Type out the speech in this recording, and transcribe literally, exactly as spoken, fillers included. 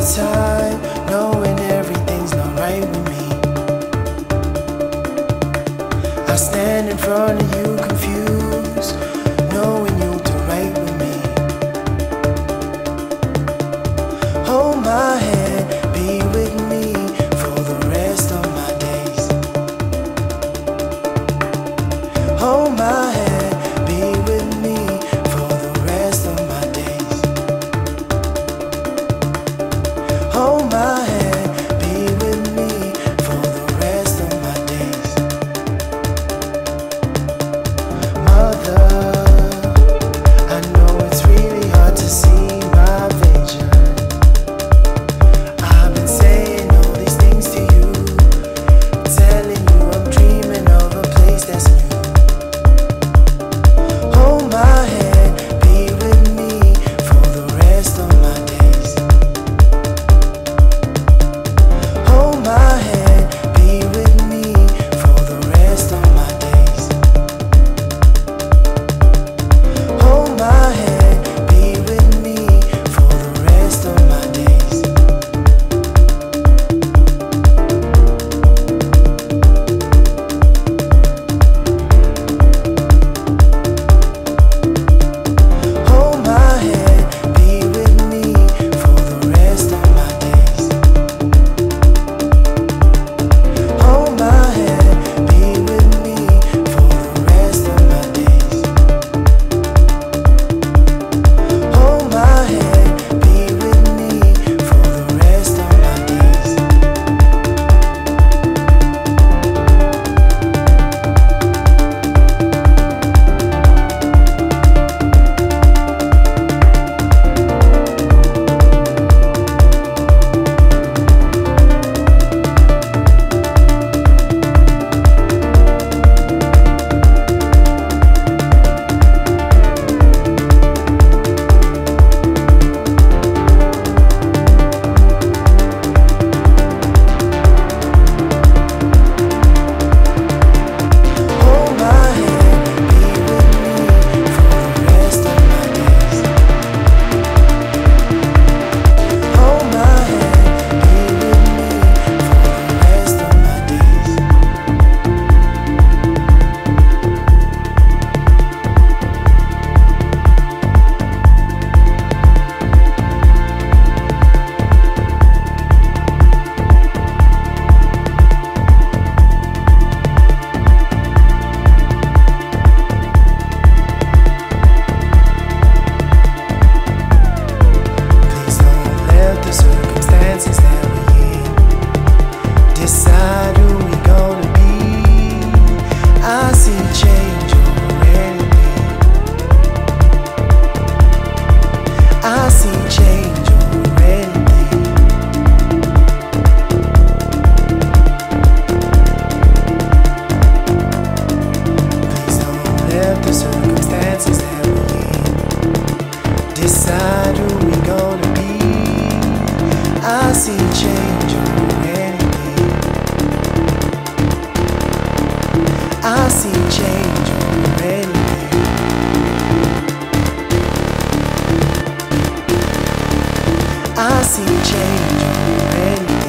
time, knowing everything's not right with me. I stand in front of you confused, knowing you'll do right with me. Hold my hand, be with me for the rest of my days. Hold my hand, be with me for the rest of my days. Hold my hand, be with me for the rest of my days. Mother, I know it's really hard to see my vision. I've been saying all these things to you, telling you I'm dreaming of a place that's new. Hold my hand, be with me for the rest of my days. Hold my hand, be with me for the rest of my days. Hold my hand, be with me for the rest of my days. Hold my hand, be with me for the rest of my days. Hold my hand, be with me for the rest of my days. Hold my hand, be with me for the rest of my days. Hold my hand, be with me for the rest of my days. Hold my hand, be with me for the rest of my days. Please don't let the circumstances that we're in decide who we gonna be. I see change already. I see change already. Please don't let the circumstances that we're in decide who we gonna be. I see change already. I see change already. I see change already.